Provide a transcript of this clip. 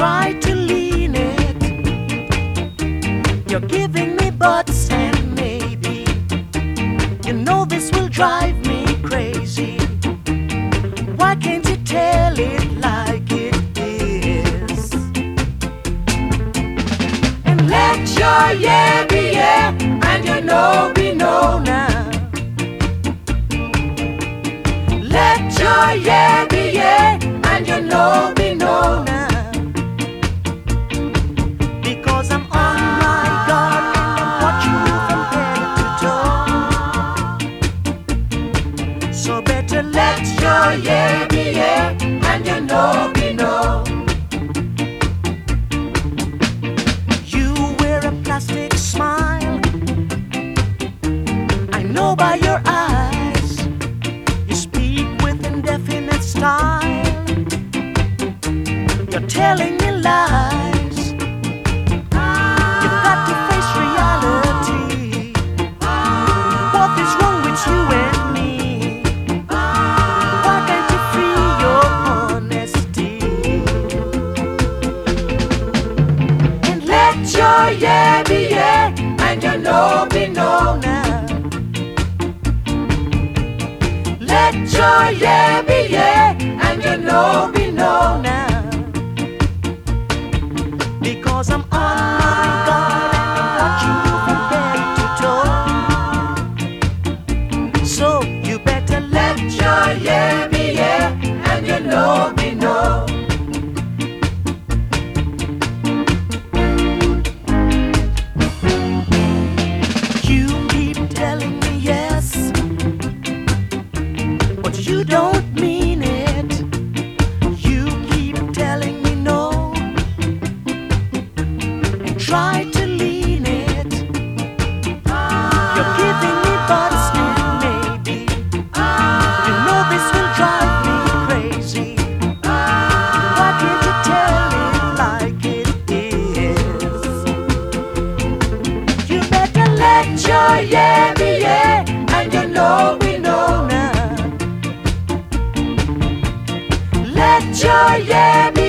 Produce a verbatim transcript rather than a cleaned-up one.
try to lean it. You're giving me butts and maybe. You know this will drive me crazy. Why can't you tell it like it is? And let your yeah be yeah, and your no be no now. Let your yeah be yeah, and your no be no now. Because I'm on my guard and I'm watching you from head to toe. So better let your yeah be yeah, and your no be no. You wear a plastic smile, I know by your eyes. You speak with indefinite style. You're telling me lies. You've got to face reality. What is wrong with you and me? Why can't you free your honesty? And let your yeah be yeah, and your no be no now. Let your yeah be yeah, and your no be no now. Because I'm on my guard and I'm watching you from head to toe. So you better let your yeah be yeah, and your no be no. You keep telling me yes, but you don't mean it. You keep telling me no, and try to lean it. You're giving me butts and maybe. You know this will drive me crazy. Why can't you tell it like it is? You better let your yeah be yeah, and your no be no now. Let your yeah be